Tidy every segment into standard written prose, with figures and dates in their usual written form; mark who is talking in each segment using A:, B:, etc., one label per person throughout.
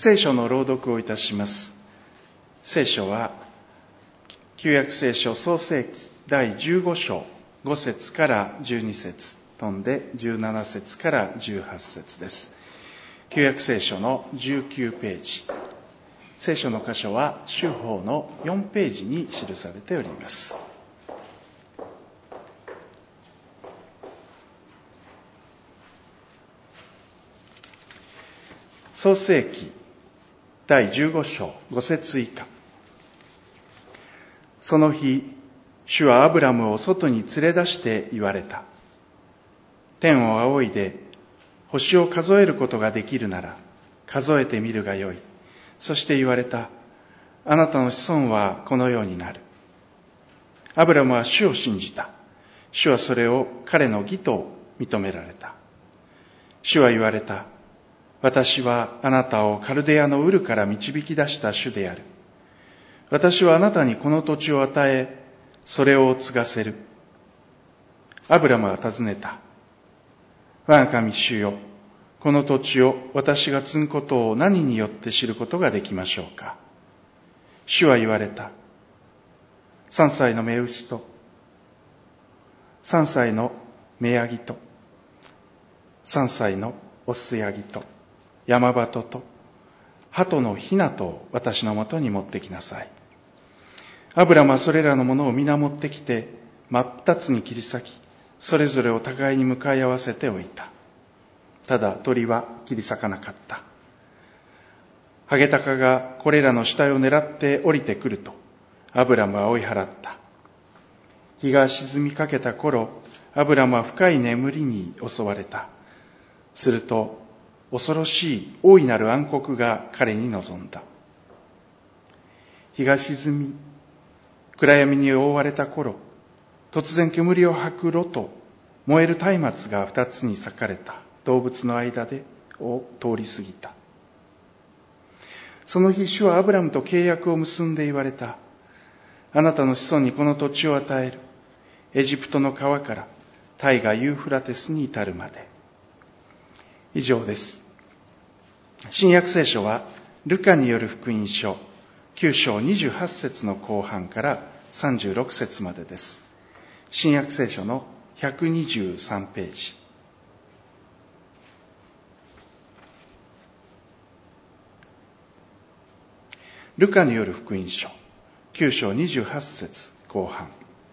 A: 聖書の朗読をいたします。聖書は旧約聖書創世記第15章5節から12節飛んで17節から18節です。旧約聖書の19ページ、聖書の箇所は修法の4ページに記されております。創世記第15章5節以下。その日、主はアブラムを外に連れ出して言われた。天を仰いで星を数えることができるなら数えてみるがよい。そして言われた。あなたの子孫はこのようになる。アブラムは主を信じた。主はそれを彼の義と認められた。主は言われた。私はあなたをカルデアのウルから導き出した主である。私はあなたにこの土地を与え、それを継がせる。アブラムは尋ねた。我が神主よ、この土地を私が継ぐことを何によって知ることができましょうか。主は言われた。3歳の雌牛と、3歳の雌ヤギと、3歳のオスヤギと、山鳩と、鳩のひなとを私のもとに持ってきなさい。アブラムはそれらのものを皆持ってきて、真っ二つに切り裂き、それぞれを互いに向かい合わせておいた。ただ鳥は切り裂かなかった。ハゲタカがこれらの死体を狙って降りてくると、アブラムは追い払った。日が沈みかけた頃、アブラムは深い眠りに襲われた。すると、恐ろしい大いなる暗黒が彼に臨んだ。日が沈み、暗闇に覆われた頃、突然煙を吐く炉と燃える松明が二つに裂かれた動物の間を通り過ぎた。その日、主はアブラムと契約を結んで言われた。あなたの子孫にこの土地を与える。エジプトの川から大河ユーフラテスに至るまで。以上です。新約聖書はルカによる福音書9章28節の後半から36節までです。新約聖書の123ページ。ルカによる福音書9章28節後半。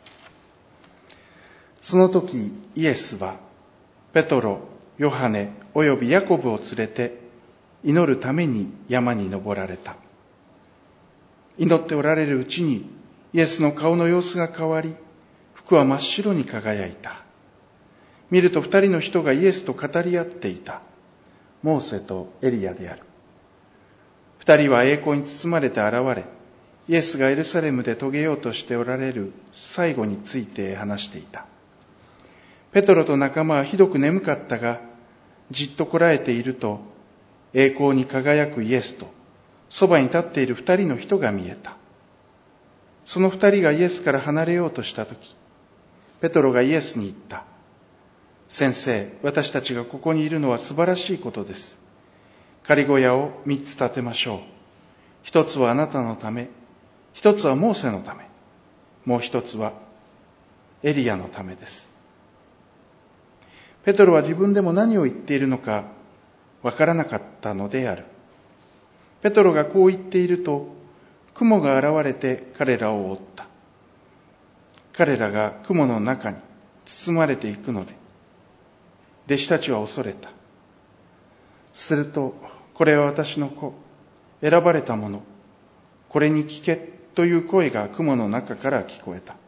A: その時イエスはペトロ、ヨハネおよびヤコブを連れて祈るために山に登られた。祈っておられるうちにイエスの顔の様子が変わり、服は真っ白に輝いた。見ると二人の人がイエスと語り合っていた。モーセとエリヤである。二人は栄光に包まれて現れ、イエスがエルサレムで遂げようとしておられる最後について話していた。ペトロと仲間はひどく眠かったが、じっとこらえていると、栄光に輝くイエスとそばに立っている二人の人が見えた。その二人がイエスから離れようとしたとき、ペトロがイエスに言った。先生、私たちがここにいるのは素晴らしいことです。仮小屋を3つ建てましょう。一つはあなたのため、一つはモーセのため、もう一つはエリヤのためです。ペトロは自分でも何を言っているのかわからなかったのである。ペトロがこう言っていると、雲が現れて彼らを覆った。彼らが雲の中に包まれていくので、弟子たちは恐れた。すると、これは私の子、選ばれた者、これに聞けという声が雲の中から聞こえた。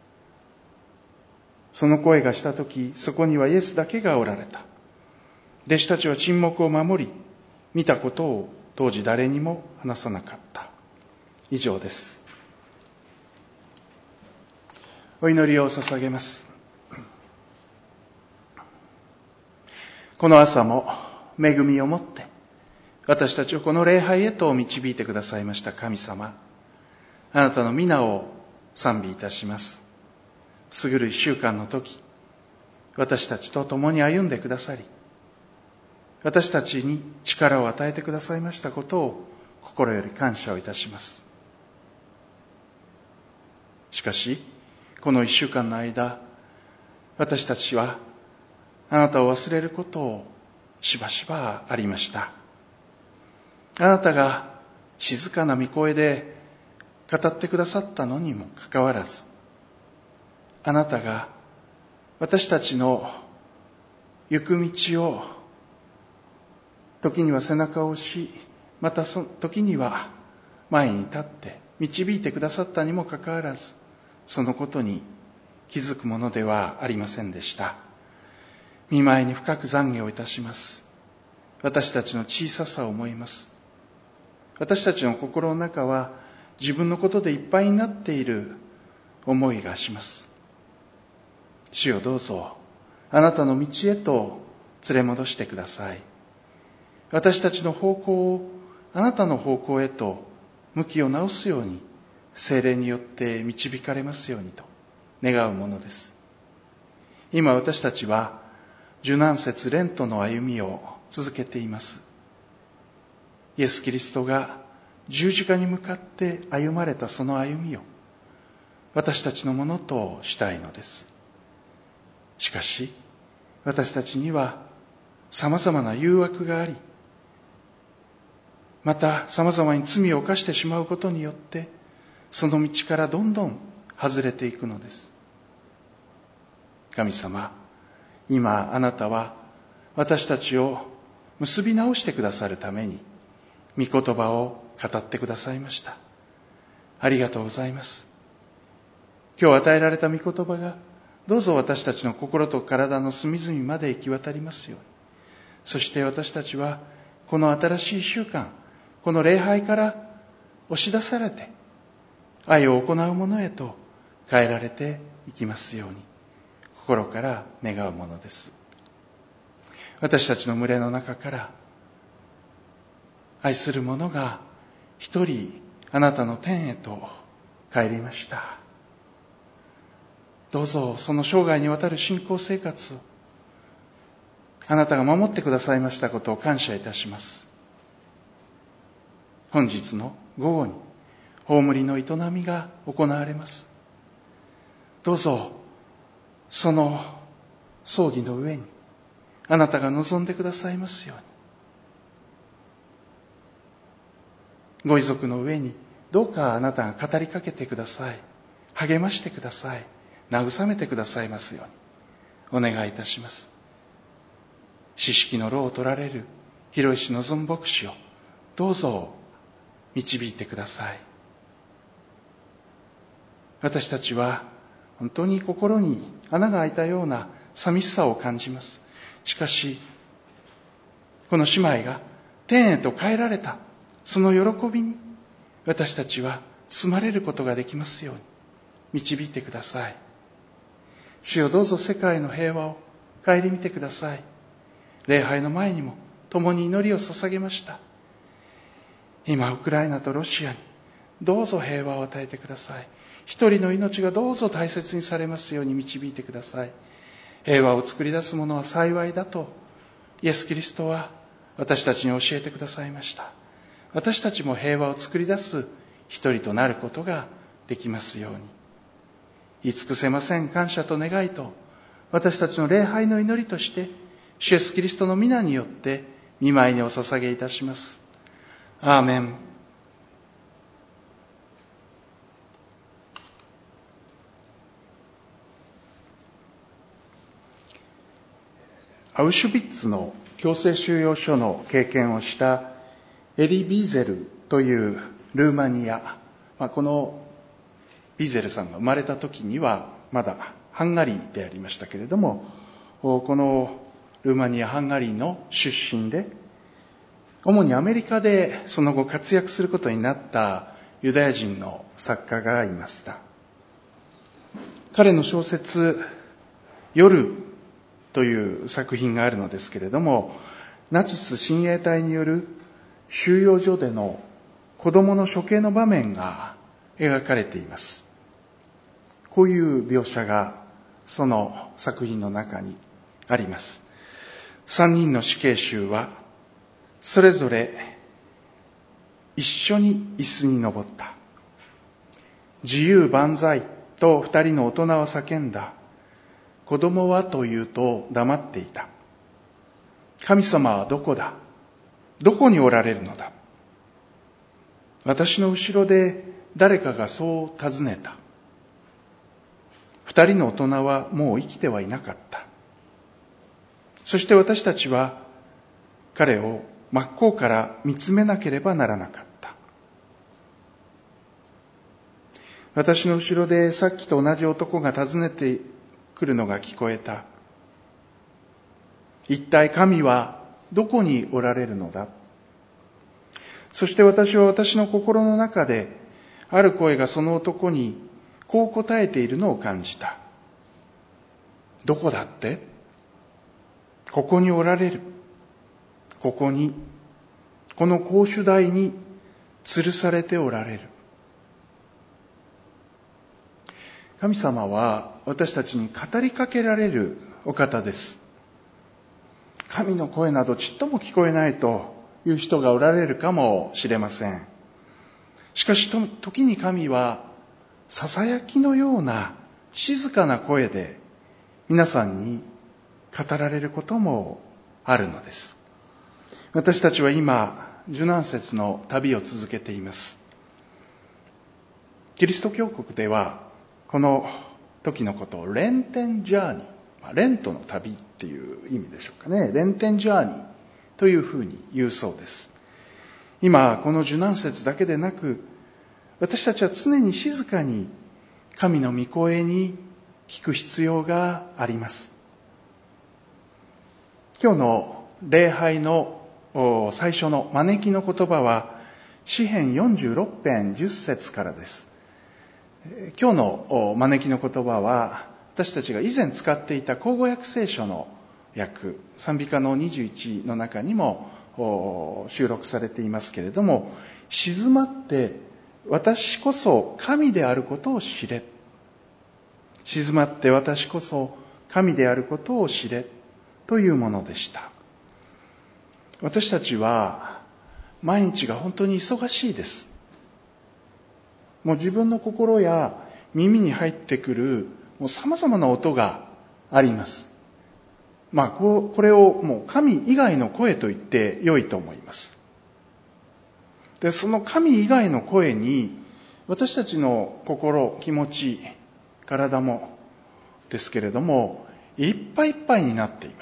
A: その声がしたとき、そこにはイエスだけがおられた。弟子たちは沈黙を守り、見たことを当時誰にも話さなかった。以上です。お祈りを捧げます。この朝も恵みをもって私たちをこの礼拝へと導いてくださいました神様、あなたの皆を賛美いたします。過ぐる一週間の時、私たちと共に歩んでくださり、 私たちに力を与えてくださいましたことを心より感謝をいたします。しかし、この1週間の間、私たちはあなたを忘れることをしばしばありました。あなたが静かな御声で語ってくださったのにもかかわらず、あなたが私たちの行く道を時には背中を押し、また時には前に立って導いてくださったにもかかわらず、そのことに気づくものではありませんでした。御前に深く懺悔をいたします。私たちの小ささを思います。私たちの心の中は自分のことでいっぱいになっている思いがします。主よ、どうぞあなたの道へと連れ戻してください。私たちの方向をあなたの方向へと向きを直すように聖霊によって導かれますようにと願うものです。今私たちは受難節レントの歩みを続けています。イエス・キリストが十字架に向かって歩まれたその歩みを私たちのものとしたいのです。しかし私たちには様々な誘惑があり、また様々に罪を犯してしまうことによってその道からどんどん外れていくのです。神様、今あなたは私たちを結び直してくださるために御言葉を語ってくださいました。ありがとうございます。今日与えられた御言葉がどうぞ私たちの心と体の隅々まで行き渡りますように。そして私たちはこの新しい週間、この礼拝から押し出されて愛を行うものへと変えられていきますように心から願うものです。私たちの群れの中から愛する者が一人あなたの天へと帰りました。どうぞその生涯にわたる信仰生活をあなたが守ってくださいましたことを感謝いたします。本日の午後に葬りの営みが行われます。どうぞその葬儀の上にあなたが望んでくださいますように。ご遺族の上にどうかあなたが語りかけてください。励ましてください。慰めてくださいますようにお願いいたします。知識の労を取られる広石望牧師をどうぞ導いてください。私たちは本当に心に穴が開いたような寂しさを感じます。しかしこの姉妹が天へと帰られたその喜びに私たちは包まれることができますように導いてください。主よ、どうぞ世界の平和を顧みてください。礼拝の前にも共に祈りを捧げました。今ウクライナとロシアにどうぞ平和を与えてください。一人の命がどうぞ大切にされますように導いてください。平和を作り出すものは幸いだとイエス・キリストは私たちに教えてくださいました。私たちも平和を作り出す一人となることができますように。言い尽くせません感謝と願いと私たちの礼拝の祈りとして主イエスキリストの皆によって御前にお捧げいたします。アーメン。アウシュビッツの強制収容所の経験をしたエリ・ビーゼルというルーマニア、このビーゼルさんが生まれた時にはまだハンガリーでありましたけれども、このルーマニア・ハンガリーの出身で主にアメリカでその後活躍することになったユダヤ人の作家がいました。彼の小説夜という作品があるのですけれども、ナチス親衛隊による収容所での子供の処刑の場面が描かれています。こういう描写がその作品の中にあります。3人の死刑囚はそれぞれ一緒に椅子に登った。自由万歳と二人の大人は叫んだ。子供はというと黙っていた。神様はどこだ？どこにおられるのだ？私の後ろで誰かがそう尋ねた。二人の大人はもう生きてはいなかった。そして私たちは彼を真っ向から見つめなければならなかった。私の後ろでさっきと同じ男が尋ねてくるのが聞こえた。一体神はどこにおられるのだ？そして私は私の心の中である声がその男にこう答えているのを感じた。どこだって？ここにおられる。ここに、この格子台に吊るされておられる。神様は私たちに語りかけられるお方です。神の声などちっとも聞こえないという人がおられるかもしれません。しかし時に神はささやきのような静かな声で皆さんに語られることもあるのです。私たちは今受難節の旅を続けています。キリスト教国ではこの時のことをレンテンジャーニー、レントの旅っていう意味でしょうかね。レンテンジャーニーというふうに言うそうです。今この受難節だけでなく、私たちは常に静かに神の御声に聞く必要があります。今日の礼拝の最初の招きの言葉は詩編46編10節からです。今日の招きの言葉は私たちが以前使っていた口語訳聖書の訳、賛美歌の21の中にも収録されていますけれども、静まって私こそ神であることを知れ。静まって私こそ神であることを知れというものでした。私たちは毎日が本当に忙しいです。もう自分の心や耳に入ってくる様々な音があります。これをもう神以外の声と言って良いと思います。で、その神以外の声に私たちの心、気持ち、体もですけれどもいっぱいいっぱいになっています。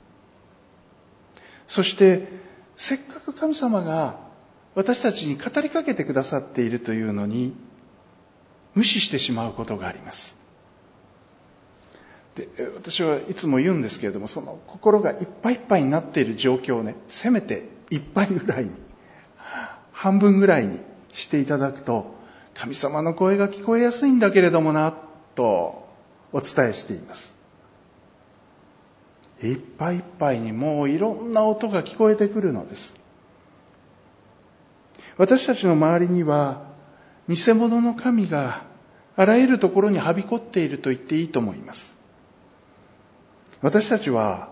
A: そしてせっかく神様が私たちに語りかけてくださっているというのに無視してしまうことがあります。で、私はいつも言うんですけれども、その心がいっぱいいっぱいになっている状況をね、せめて一杯ぐらいに、半分ぐらいにしていただくと、神様の声が聞こえやすいんだけれどもなとお伝えしています。いっぱいいっぱいにもういろんな音が聞こえてくるのです。私たちの周りには偽物の神があらゆるところにはびこっていると言っていいと思います。私たちは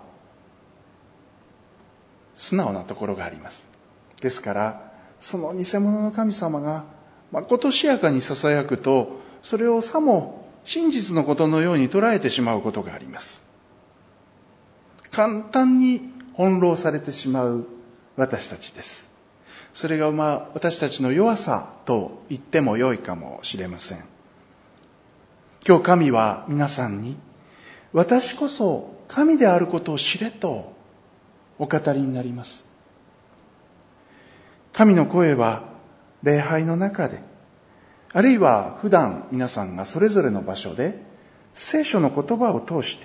A: 素直なところがあります。ですからその偽物の神様がまことしやかに囁くと、それをさも真実のことのように捉えてしまうことがあります。簡単に翻弄されてしまう私たちです。それが私たちの弱さと言っても良いかもしれません。今日神は皆さんに、私こそ神であることを知れとお語りになります。神の声は礼拝の中で、あるいは普段皆さんがそれぞれの場所で聖書の言葉を通して、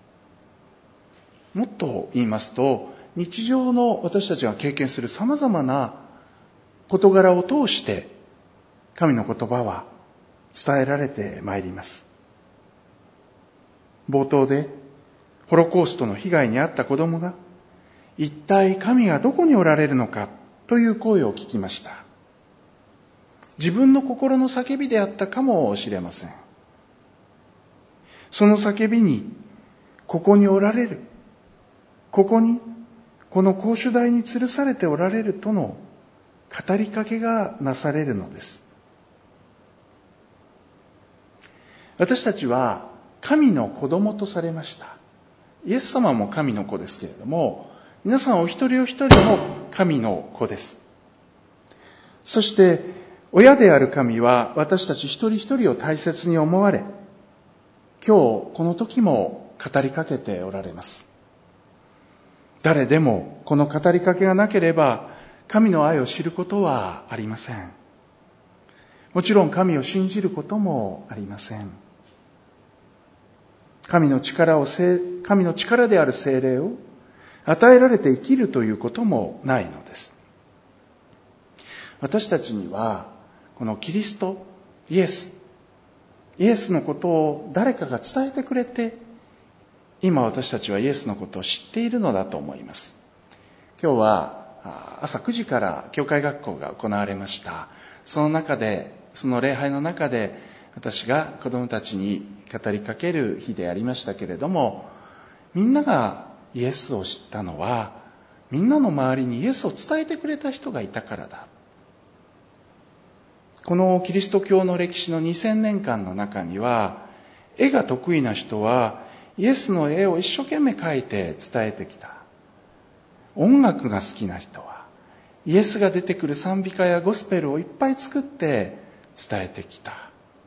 A: もっと言いますと日常の私たちが経験する様々な事柄を通して神の言葉は伝えられてまいります。冒頭でホロコーストの被害に遭った子供が、一体神がどこにおられるのかという声を聞きました。自分の心の叫びであったかもしれません。その叫びに、ここにおられる、ここにこの公主台に吊るされておられるとの語りかけがなされるのです。私たちは神の子供とされました。イエス様も神の子ですけれども、皆さんお一人お一人も神の子です。そして親である神は私たち一人一人を大切に思われ、今日この時も語りかけておられます。誰でもこの語りかけがなければ神の愛を知ることはありません。もちろん神を信じることもありません。神の力である聖霊を与えられて生きるということもないのです。私たちにはこのキリスト、イエスのことを誰かが伝えてくれて、今私たちはイエスのことを知っているのだと思います。今日は朝9時から教会学校が行われました。その礼拝の中で私が子供たちに語りかける日でありましたけれども、みんながイエスを知ったのは、みんなの周りにイエスを伝えてくれた人がいたからだ。このキリスト教の歴史の2000年間の中には、絵が得意な人はイエスの絵を一生懸命描いて伝えてきた。音楽が好きな人はイエスが出てくる賛美歌やゴスペルをいっぱい作って伝えてきた。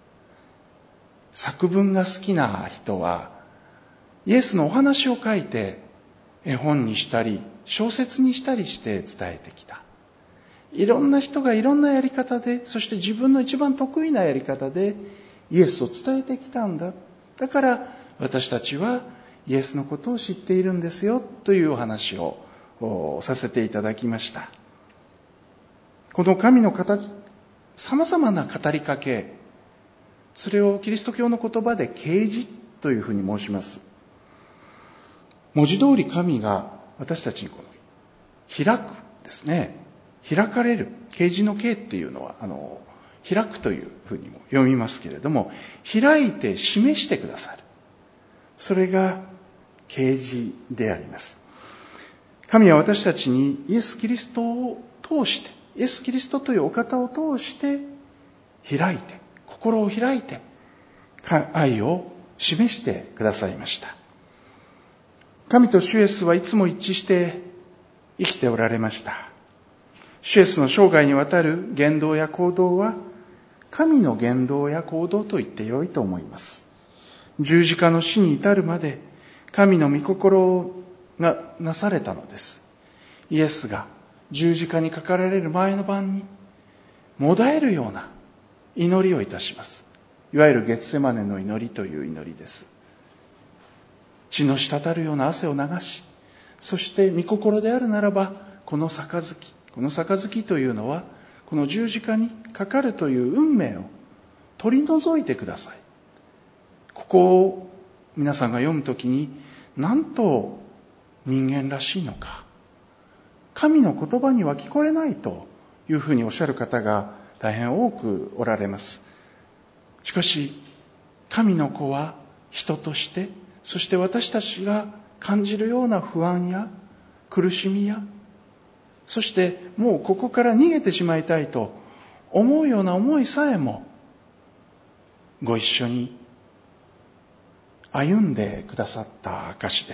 A: 作文が好きな人はイエスのお話を書いて絵本にしたり小説にしたりして伝えてきた。いろんな人がいろんなやり方で、そして自分の一番得意なやり方でイエスを伝えてきたんだ。だから私たちはイエスのことを知っているんですよというお話をさせていただきました。この神の形、様々な語りかけ、それをキリスト教の言葉で啓示というふうに申します。文字通り神が私たちに開くですね。開かれる。啓示の啓っていうのは開くというふうにも読みますけれども、開いて示してくださる。それが啓示であります。神は私たちにイエス・キリストを通して、イエス・キリストというお方を通して開いて、心を開いて愛を示してくださいました。神と主イエスはいつも一致して生きておられました。主イエスの生涯にわたる言動や行動は神の言動や行動と言ってよいと思います。十字架の死に至るまで神の御心がなされたのです。イエスが十字架にかかられる前の晩にもだえるような祈りをいたします。いわゆるゲツセマネの祈りという祈りです。血の滴るような汗を流し、そして御心であるならばこの杯というのはこの十字架にかかるという運命を取り除いてください。ここを皆さんが読むときに、なんと人間らしいのか、神の言葉には聞こえないというふうにおっしゃる方が大変多くおられます。しかし神の子は人として、そして私たちが感じるような不安や苦しみや、そしてもうここから逃げてしまいたいと思うような思いさえもご一緒に歩んでくださった証です。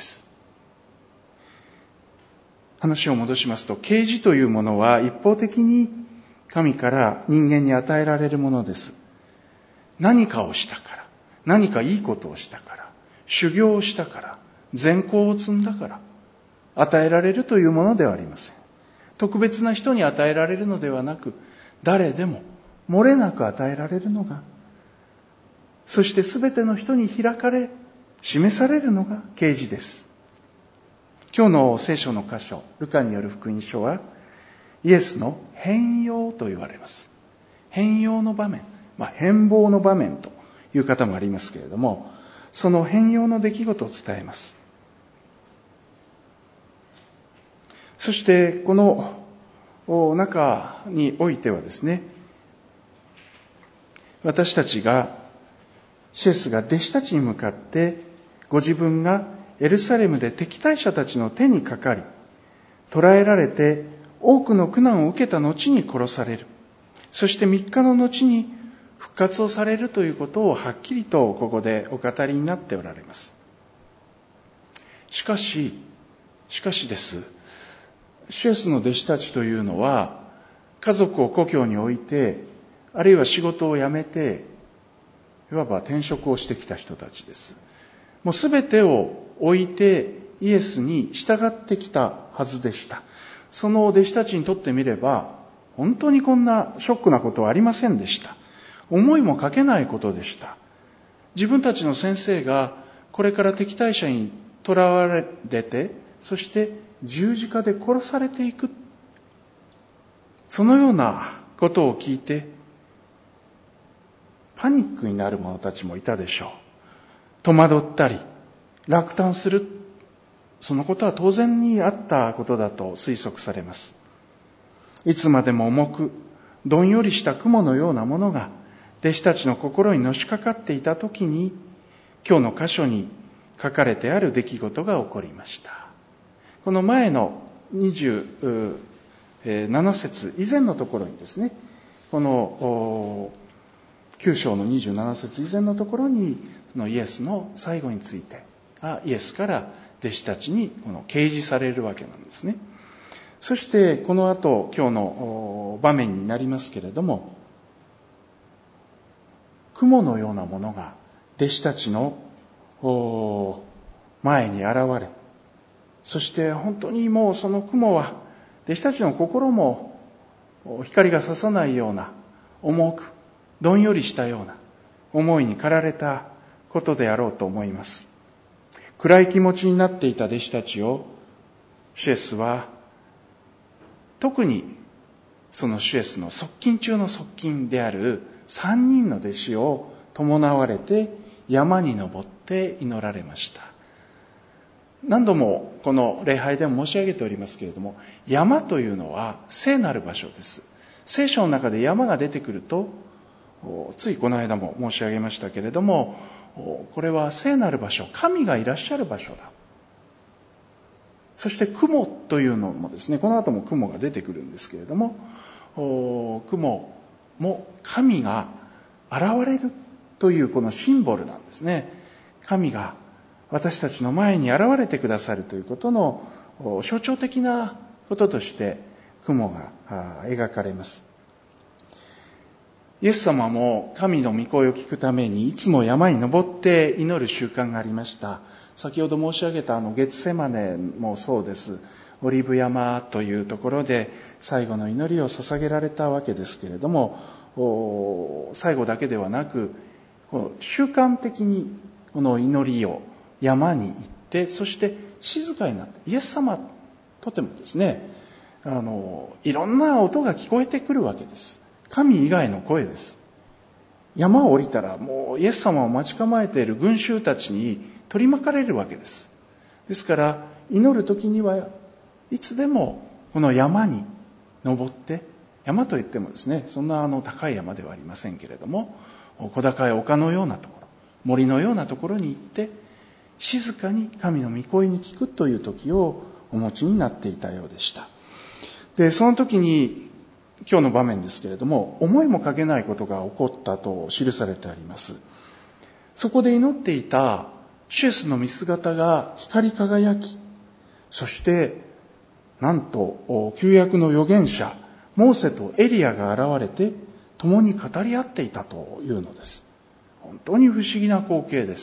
A: 話を戻しますと、啓示というものは一方的に神から人間に与えられるものです。何かをしたから、何かいいことをしたから、修行をしたから、善行を積んだから与えられるというものではありません。特別な人に与えられるのではなく、誰でも漏れなく与えられるのが、そして全ての人に開かれ示されるのが啓示です。今日の聖書の箇所、ルカによる福音書はイエスの変容と言われます。変容の場面、変貌の場面という方もありますけれども、その変容の出来事を伝えます。そしてこの中においてはですね、私たちがイエスが弟子たちに向かってご自分がエルサレムで敵対者たちの手にかかり、 捕らえられて多くの苦難を受けた後に殺される。そして3日の後に復活をされるということをはっきりとここでお語りになっておられます。しかしです。主イエスの弟子たちというのは、家族を故郷に置いて、あるいは仕事を辞めて、いわば転職をしてきた人たちです。もうすべてを置いてイエスに従ってきたはずでした。その弟子たちにとってみれば、本当にこんなショックなことはありませんでした。思いもかけないことでした。自分たちの先生がこれから敵対者に捕らわれて、そして十字架で殺されていく。そのようなことを聞いて、パニックになる者たちもいたでしょう。戸惑ったり、落胆する。そのことは当然にあったことだと推測されます。いつまでも重く、どんよりした雲のようなものが弟子たちの心にのしかかっていたときに、今日の箇所に書かれてある出来事が起こりました。この前の27節以前のところにですね、この9章の27節以前のところに、イエスの最後について、イエスから弟子たちに掲示されるわけなんですね。そしてこの後、今日の場面になりますけれども、雲のようなものが弟子たちの前に現れ、そして本当にもうその雲は弟子たちの心も光が差さないような重くどんよりしたような思いに駆られたことであろうと思います。暗い気持ちになっていた弟子たちを主イエスは特にその主イエスの側近中の側近である3人の弟子を伴われて山に登って祈られました。何度もこの礼拝でも申し上げておりますけれども、山というのは聖なる場所です。聖書の中で山が出てくると、ついこの間も申し上げましたけれども、これは聖なる場所、神がいらっしゃる場所だ。そして雲というのもですね、この後も雲が出てくるんですけれども、雲も神が現れるというこのシンボルなんですね。神が私たちの前に現れてくださるということの象徴的なこととして雲が描かれます。イエス様も神の御声を聞くためにいつも山に登って祈る習慣がありました。先ほど申し上げたゲツセマネもそうです。オリーブ山というところで最後の祈りを捧げられたわけですけれども、最後だけではなく習慣的にこの祈りを山に行って、そして静かになって、イエス様とてもですね、いろんな音が聞こえてくるわけです。神以外の声です。山を降りたらもうイエス様を待ち構えている群衆たちに取り巻かれるわけです。ですから祈る時にはいつでもこの山に登って、山といってもですね、そんな高い山ではありませんけれども、小高い丘のようなところ、森のようなところに行って静かに神の御声に聞くという時をお持ちになっていたようでした。で、その時に今日の場面ですけれども、思いもかけないことが起こったと記されてあります。そこで祈っていた主イエスの御姿が光り輝き、そしてなんと旧約の預言者モーセとエリアが現れて共に語り合っていたというのです。本当に不思議な光景です。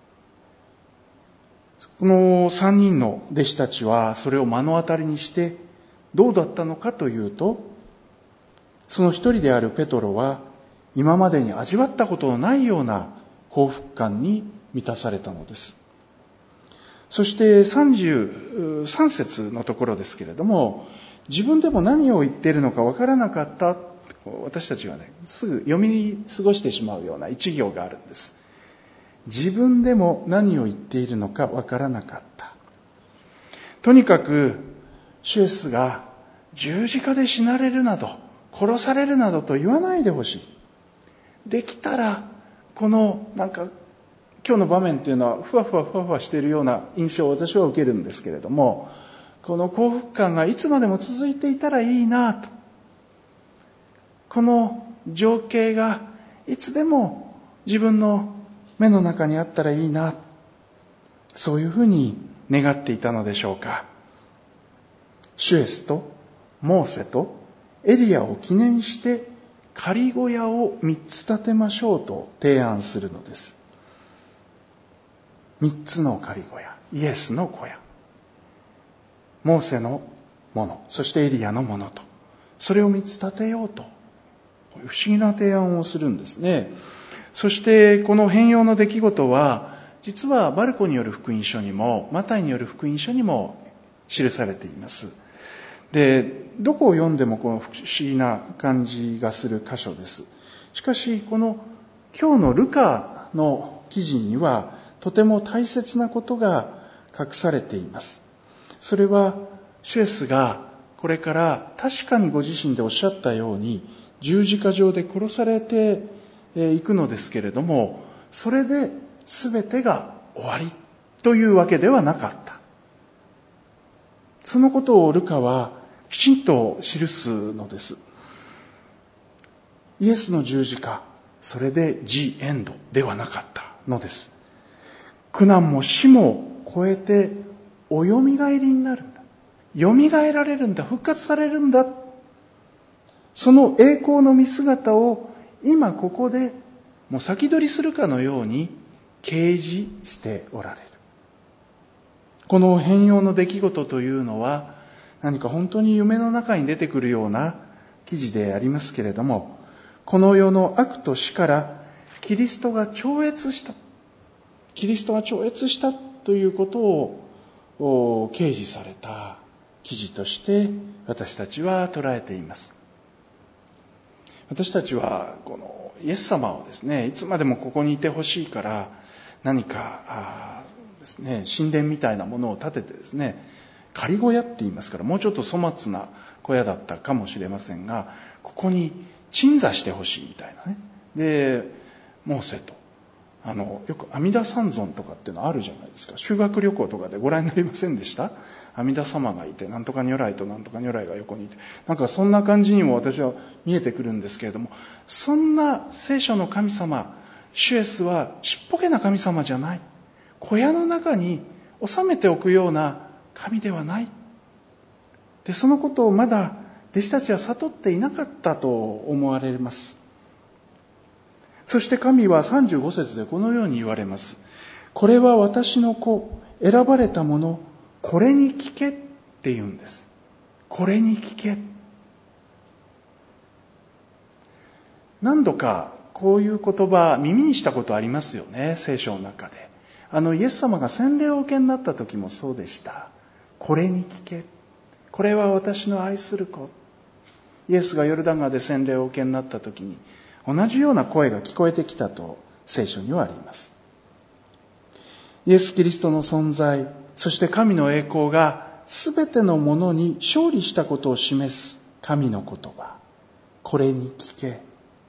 A: この3人の弟子たちはそれを目の当たりにしてどうだったのかというと、その一人であるペトロは今までに味わったことのないような幸福感に満たされたのです。そして33節のところですけれども、自分でも何を言っているのかわからなかった、私たちがね、すぐ読み過ごしてしまうような一行があるんです。自分でも何を言っているのかわからなかった。とにかく主イエスが十字架で死なれるなど殺されるなどと言わないでほしい。できたらこの今日の場面っていうのはふわふわしているような印象を私は受けるんですけれども、 この幸福感がいつまでも続いていたらいいなと、この情景がいつでも自分の目の中にあったらいいな、そういうふうに願っていたのでしょうか。シュエスとモーセとエリアを記念して仮小屋を3つ建てましょうと提案するのです。3つの仮小屋、イエスの小屋、モーセのもの、そしてエリアのものと、それを3つ建てようと不思議な提案をするんですね。そしてこの変容の出来事は実はマルコによる福音書にもマタイによる福音書にも記されています。で、どこを読んでもこの不思議な感じがする箇所です。しかしこの今日のルカの記事にはとても大切なことが隠されています。それはシュエスがこれから確かにご自身でおっしゃったように十字架上で殺されていくのですけれども、それで全てが終わりというわけではなかった。そのことをルカはきちんと記すのです。イエスの十字架、それでジエンドではなかったのです。苦難も死も超えておよみがえりになるんだ。よみがえられるんだ。復活されるんだ。その栄光の見姿を今ここでもう先取りするかのように掲示しておられる。この変容の出来事というのは何か本当に夢の中に出てくるような記事でありますけれども、この世の悪と死からキリストが超越した。キリストが超越したということを掲示された記事として私たちは捉えています。私たちはこのイエス様をですね、いつまでもここにいてほしいから何かですね、神殿みたいなものを建ててですね、仮小屋って言いますから、もうちょっと粗末な小屋だったかもしれませんが、ここに鎮座してほしいみたいなね。で、モーセとよく阿弥陀三尊とかっていうのあるじゃないですか。修学旅行とかでご覧になりませんでした？阿弥陀様がいて、なんとか如来となんとか如来が横にいて、なんかそんな感じにも私は見えてくるんですけれども、そんな聖書の神様、シュエスはちっぽけな神様じゃない。小屋の中に収めておくような神ではない。で、そのことをまだ弟子たちは悟っていなかったと思われます。そして神は35節でこのように言われます。これは私の子、選ばれたもの、これに聞けって言うんです。これに聞け。何度かこういう言葉耳にしたことありますよね、聖書の中で。イエス様が洗礼をお受けになった時もそうでした。これに聞け。これは私の愛する子。イエスがヨルダン川で洗礼をお受けになった時に同じような声が聞こえてきたと聖書にはあります。イエス・キリストの存在、そして神の栄光がすべてのものに勝利したことを示す神の言葉。これに聞け。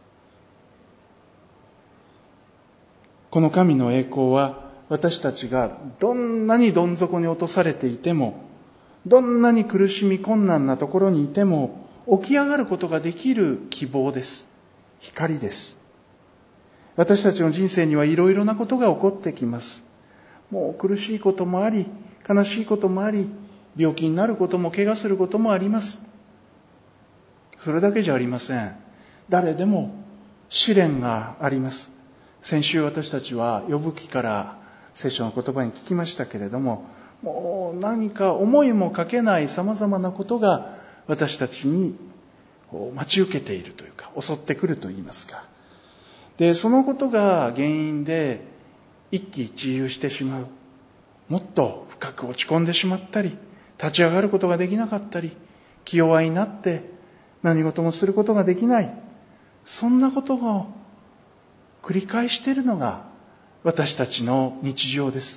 A: この神の栄光は私たちがどんなにどん底に落とされていても、どんなに苦しみ困難なところにいても起き上がることができる希望です。光です。私たちの人生にはいろいろなことが起こってきます。もう苦しいこともあり、悲しいこともあり、病気になることも怪我することもあります。それだけじゃありません。誰でも試練があります。先週私たちは呼ぶ記から聖書の言葉に聞きましたけれども、もう何か思いもかけない様々なことが私たちに待ち受けているというか、襲ってくると言いますか。で、そのことが原因で一喜一憂してしまう。もっと深く落ち込んでしまったり、立ち上がることができなかったり、気弱になって何事もすることができない。そんなことを繰り返しているのが私たちの日常です。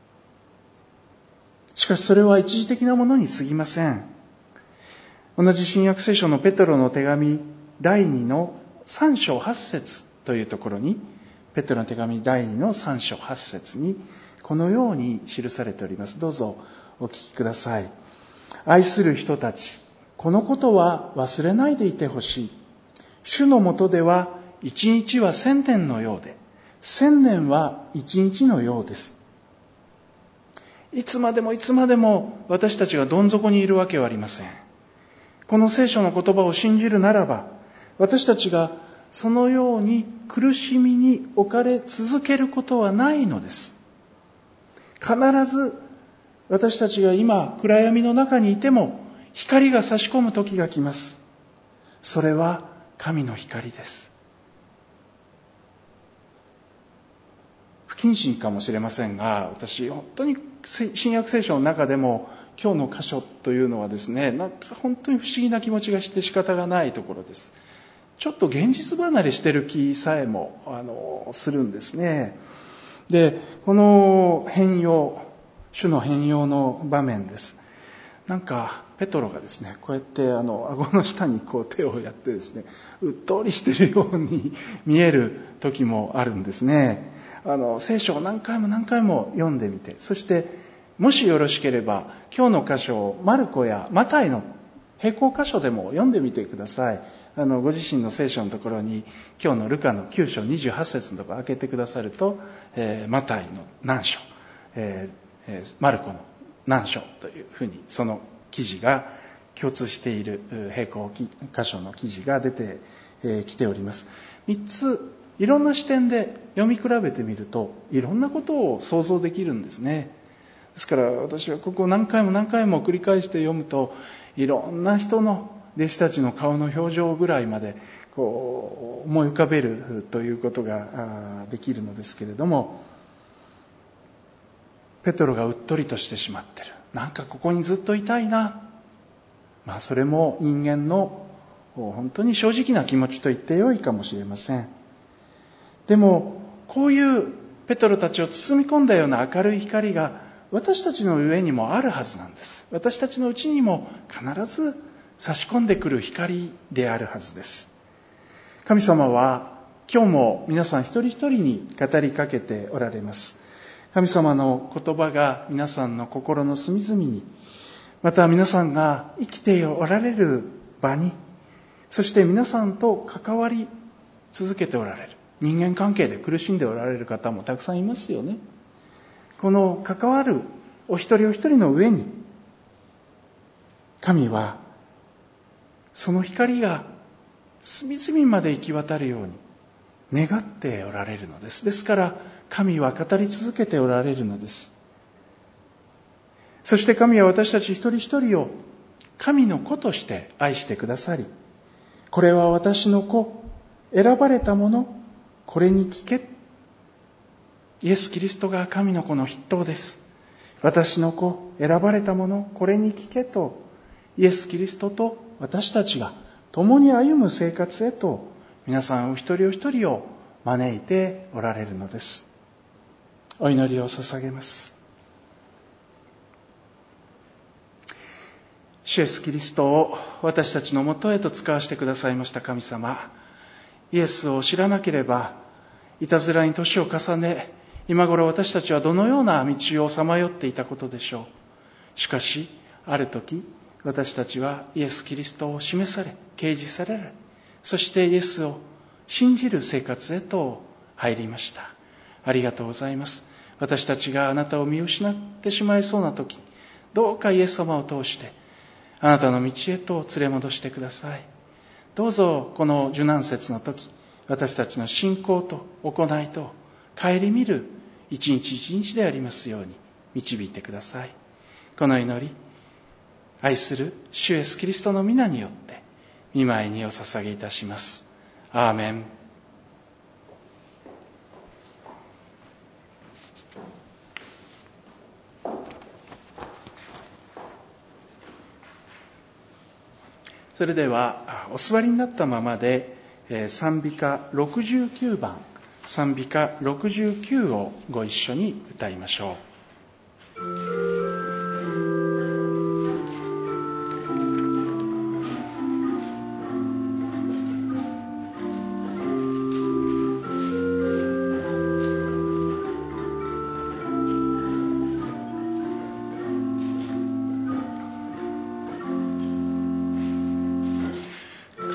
A: しかしそれは一時的なものに過ぎません。同じ新約聖書のペテロの手紙第2の3章8節というところに、ペテロの手紙第2の3章8節にこのように記されております。どうぞお聞きください。 愛する人たち、このことは忘れないでいてほしい。主のもとでは一日は1000年のようで、1000年は一日のようです。いつまでもいつまでも私たちがどん底にいるわけはありません。この聖書の言葉を信じるならば、私たちがそのように苦しみに置かれ続けることはないのです。必ず私たちが今暗闇の中にいても光が差し込む時が来ます。それは神の光です。不謹慎かもしれませんが、私本当に新約聖書の中でも今日の箇所というのはですね、なんか本当に不思議な気持ちがして仕方がないところです。ちょっと現実離れしている気さえもするんですね。で、この変容、主の変容の場面です。なんかペトロがですね、こうやって顎の下にこう手をやってですね、うっとりしているように見える時もあるんですね。聖書を何回も何回も読んでみて、そしてもしよろしければ今日の箇所をマルコやマタイの並行箇所でも読んでみてください。ご自身の聖書のところに今日のルカの9章28節のところを開けてくださると、マタイの何章、マルコの何章というふうにその記事が共通している並行箇所の記事が出てきております。3ついろんな視点で読み比べてみるといろんなことを想像できるんですね。ですから私はここを何回も何回も繰り返して読むと、いろんな人の弟子たちの顔の表情ぐらいまでこう思い浮かべるということができるのですけれども、ペトロがうっとりとしてしまってる、なんかここにずっといたいな、それも人間の本当に正直な気持ちと言ってよいかもしれません。でもこういうペトロたちを包み込んだような明るい光が私たちの上にもあるはずなんです。私たちのうちにも必ず差し込んでくる光であるはずです。神様は今日も皆さん一人一人に語りかけておられます。神様の言葉が皆さんの心の隅々に、また皆さんが生きておられる場に、そして皆さんと関わり続けておられる、人間関係で苦しんでおられる方もたくさんいますよね。この関わるお一人お一人の上に、神はその光が隅々まで行き渡るように願っておられるのです。ですから神は語り続けておられるのです。そして神は私たち一人一人を神の子として愛してくださり、これは私の子、選ばれたもの、これに聞け。イエス・キリストが神の子の筆頭です。私の子、選ばれたもの、これに聞けと、イエス・キリストと私たちが共に歩む生活へと、皆さんお一人お一人を招いておられるのです。お祈りを捧げます。主イエス・キリストを私たちのもとへと使わせてくださいました神様、イエスを知らなければいたずらに年を重ね、今頃私たちはどのような道をさまよっていたことでしょう。しかしある時、私たちはイエス・キリストを示され、掲示され、そしてイエスを信じる生活へと入りました。ありがとうございます。私たちがあなたを見失ってしまいそうな時、どうかイエス様を通してあなたの道へと連れ戻してください。どうぞこの受難節の時、私たちの信仰と行いと顧みる一日一日でありますように導いてください。この祈り、愛する主イエスキリストの皆によって御前にお捧げいたします。アーメン。それではお座りになったままで賛美歌69番、賛美歌69をご一緒に歌いましょう。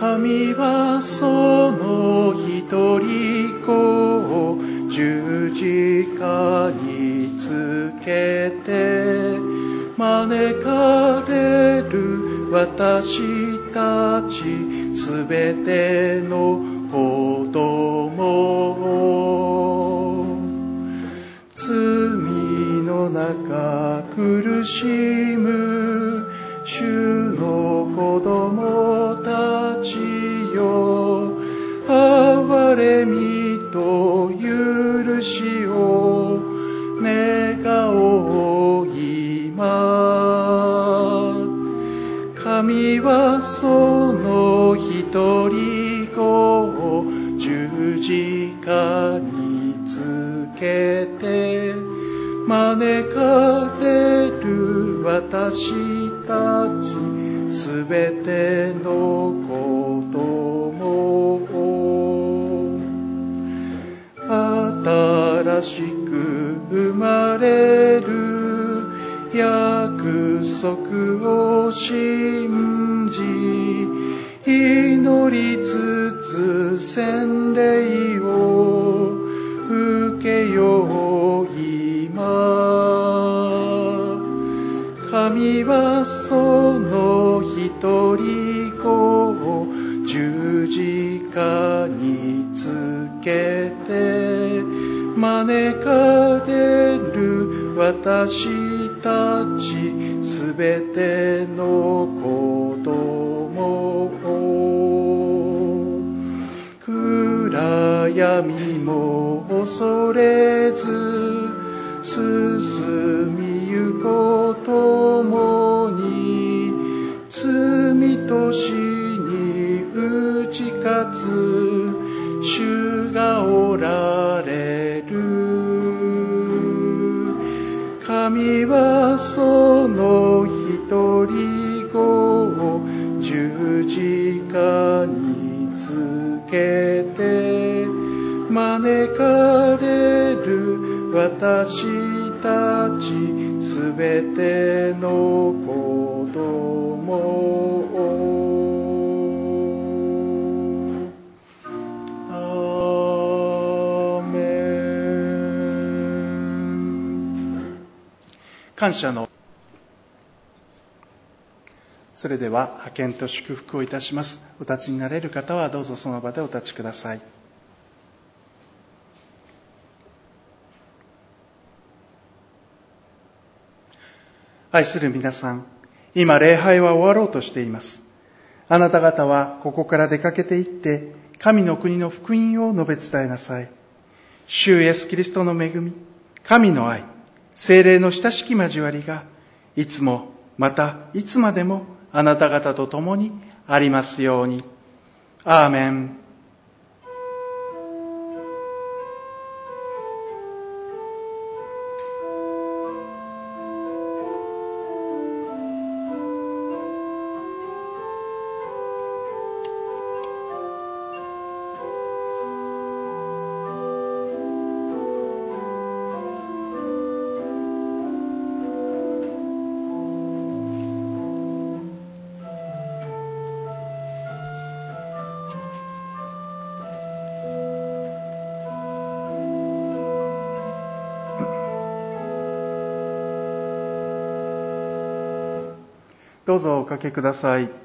A: 神はその一人子を十字架につけて招かれる私たちすべての子供を罪の中苦しむ主の子供たちよ、憐れみと許しを願おう今。神はその一人子を十字架につけて招かれる私たちすべての子供を新しく生まれる約束を信じ祈りつつ洗礼を受けよう今。神はその一人子を十字架につけて招かれる私たちすべての子供を暗闇も恐れず進みゆこうともに罪と死に打ち勝つ主がおられる。神はその一人子を十字架につけて招かれる私たちすべての子供をアーメン。感謝のそれでは派遣と祝福をいたします。お立ちになれる方はどうぞその場でお立ちください。愛する皆さん、今礼拝は終わろうとしています。あなた方はここから出かけて行って神の国の福音を述べ伝えなさい。主イエスキリストの恵み、神の愛、聖霊の親しき交わりがいつもまたいつまでもあなた方と共にありますように。アーメン。どうぞおかけください。